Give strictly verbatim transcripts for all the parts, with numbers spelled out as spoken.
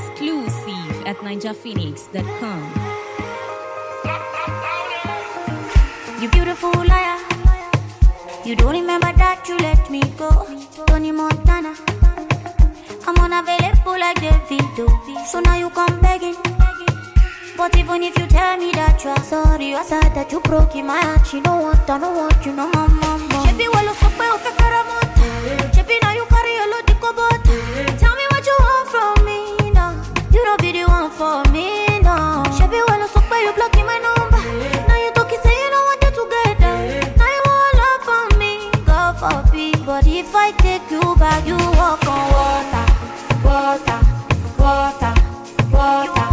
Exclusive at ninja phoenix dot com. You beautiful liar. You don't remember that you let me go. Tony Montana. I'm unavailable like Davido. So now you come begging. But even if you tell me that you are sorry, I said that you broke in my heart. You don't want, I don't want you, no more, mama. Shebi walo sokwe ofe karamota. Shebi now you carry a lot of kobota. Tell me what you want from me now. You don't be the one for me now. Shebi walo sokwe you blocking my number. Now you talking say you don't want you together. Now you want love from me, God forbid. But if I take you back, you walk on water, water, water, water.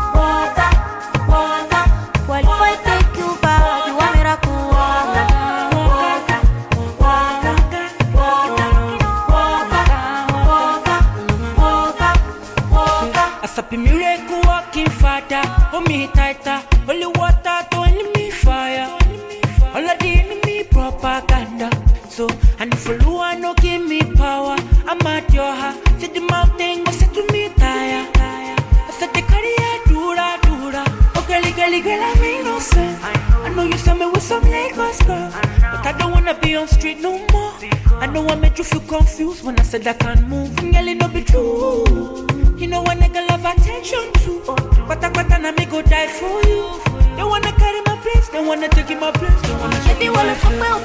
Happy miracle walking father, hold me tighter. Holy water to enemy fire. All of the enemy propaganda. So, and if you want no give me power, I'm at your heart. See the mountain, go set to me tire. I said the career, dura, dura. Oh, girlie, girlie, girl, I'm innocent. I know you saw me with some Lagos girl, but I don't wanna be on street no more. I know I made you feel confused when I said I can't move. Girl, it no be true. You know one nigga love attention too. But I got an amigo die for you. They wanna carry my place, they wanna take in my place. They wanna take in my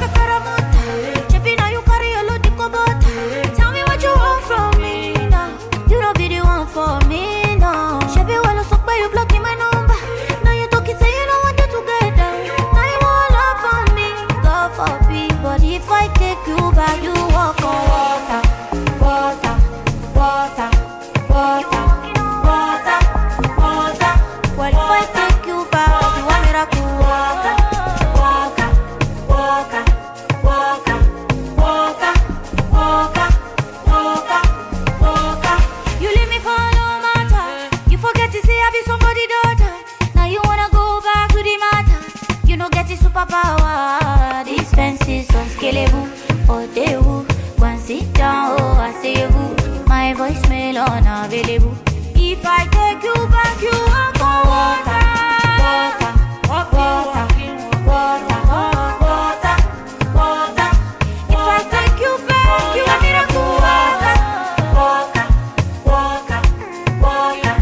place. Shebi now you carry a lot of kobota. Tell me what you want from me now. You don't be the one for me now. Shebi walo sokwe you blocking my number. Now you talking say you don't want you together. Now you want love from me, God forbid. But if I take you back, you walk on water, water, water. Water, water, water. Well, if I take you back, you want me to go water, water, water, water, water, water, water, water. You leave me for no matter. You forget to say I be somebody's daughter. Now you wanna go back to the matter. You don't get the superpower. These fences unscalable. Oh, they will. Go and sit down, oh, I say you. My voicemail unavailable. If I take you back, you walk on water, water, water, water, water, water. If I take you back, you want me to go water, water, water, water,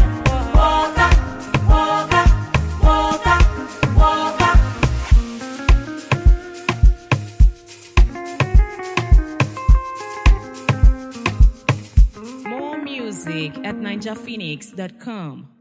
Music at ninja phoenix dot com.